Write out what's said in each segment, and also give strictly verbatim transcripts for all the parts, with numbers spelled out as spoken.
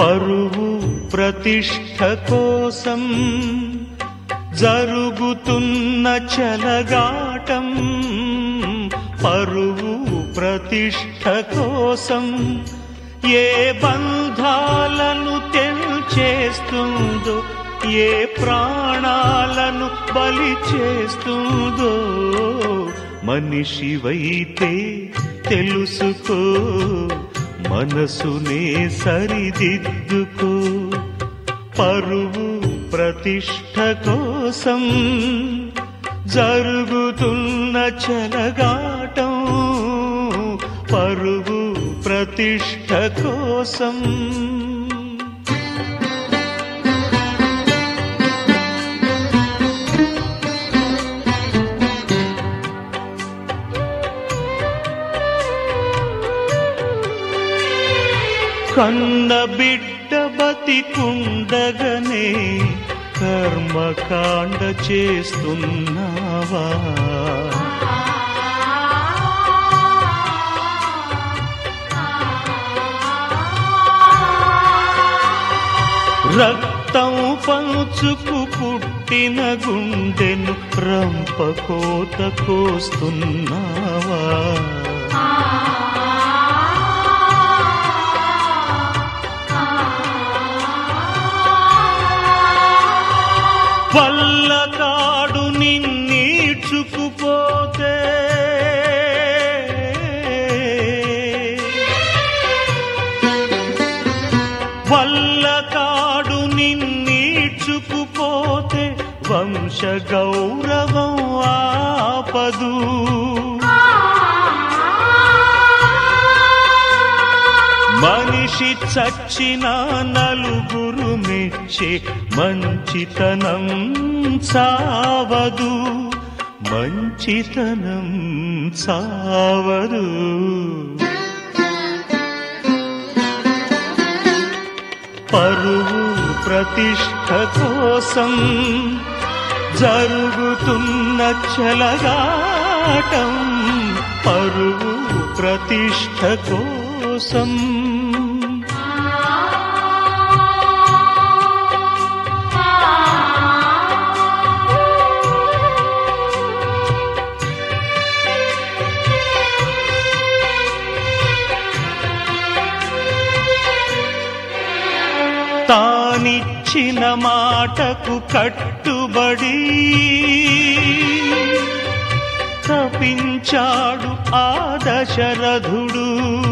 పరువు ప్రతిష్ఠ కోసం జరుగుతున్న చెలగాటం, పరువు ప్రతిష్ఠ కోసం ఏ బంధాలను తెంచేస్తుందో, ఏ ప్రాణాలను బలి చేస్తుందో మనిషివైతే తెలుసుకో, మనసునే సరిదిద్దుకో. పరువు ప్రతిష్ఠ కోసం జరుగుతున్న చెలగాటం, పరువు ప్రతిష్ఠ కోసం. కన్న బిడ్డ బతికుండగనే కర్మకాండ చేస్తున్నావా? రక్తం పంచుకు పుట్టిన గుండెను రంపకోత కోస్తున్నావా? వల్లకాడు నిన్నీడ్చుకుపోతే వల్లకాడు నిన్నీడ్చుకుపోతే వంశ గౌరవం ఆపదు. మనిషి చచ్చిన నలుగురు మెచ్చే మంచితనం సావదు, మంచితనం సావదు. పరువు ప్రతిష్ఠ కోసం జరుగుతున్న చెలగాటం, పరువు ప్రతిష్ఠ కోసం. తానిచ్చిన మాటకు కట్టుబడి తపించాడు ఆ దశరథుడు.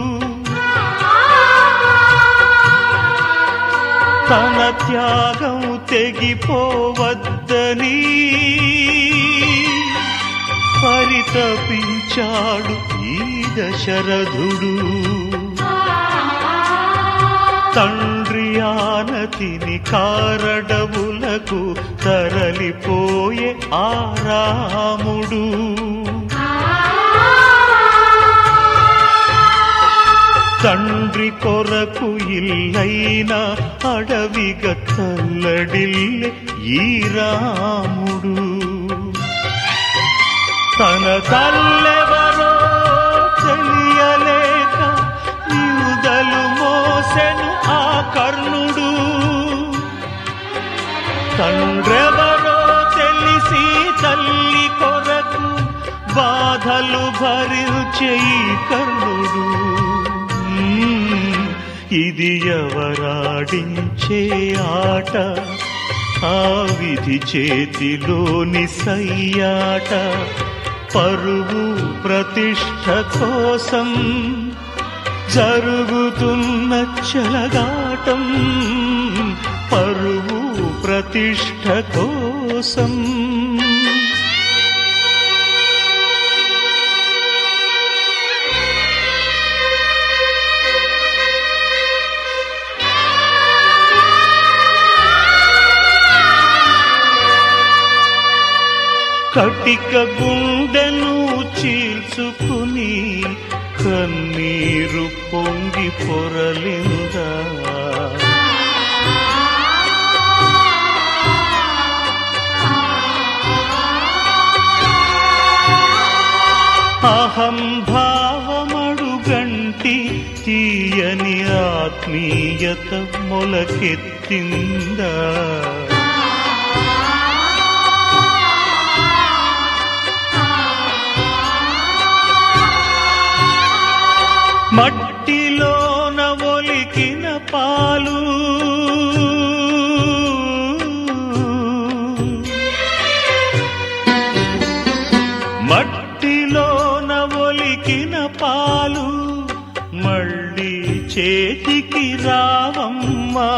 తన త్యాగం తెగిపోవద్దని పరితపించాడు ఈ దశరథుడు. తండ్రి ఆనతిని కారడవులకు తరలిపోయే ఆ రాముడు. తండ్రి కొరకు ఇల్లైన అడవిగా తల్లడిల్లే ఈ రాముడు. తన తల్లెవరో తెలియలేక యూదలు మోసెను ఆ కర్ణుడు. తండ్రెవరో తెలిసి తల్లి కొరకు బాధలు భరించే ఈ కర్ణుడు. ఇది ఎవరాడించే ఆట, ఆ విధి చేతిలోని సయ్యాట. పరువు ప్రతిష్ఠ కోసం జరుగుతున్న చెలగాటం, పరువు ప్రతిష్ఠ కోసం. కటిక గుండెను చీల్చుకుని కన్నీరు పొంగి పొరలిందా. అహంభావమడుగంటి తీయని ఆత్మీయత మొలకెత్తిందా? మట్టిలోన ఒలికిన పాలు మట్టిలోన ఒలికిన పాలు మళ్ళీ చేతికి రావమ్మా.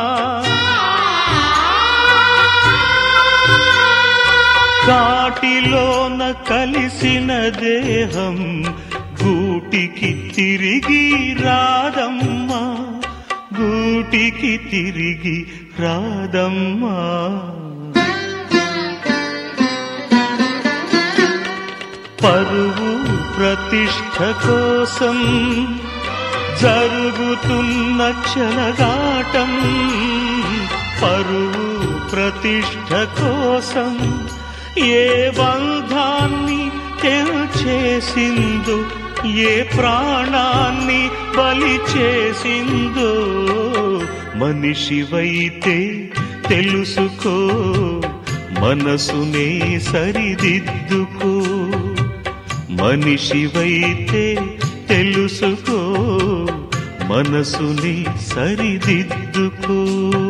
కాటిలోన కలిసిన దేహం గూటికి తిరిగి రాదమ్మా, గూటికి తిరిగి రాదమ్మా. పరువు ప్రతిష్ఠ కోసం జరుగుతున్న చెలగాటం, పరువు ప్రతిష్ఠ కోసం ఏ బంధాన్ని తెల్చేసిందో, ఏ ప్రాణాన్ని బలి చేసిందో. మనిషివైతే తెలుసుకో, మనసునే సరిదిద్దుకో. మనిషివైతే తెలుసుకో, మనసుని సరిదిద్దుకో.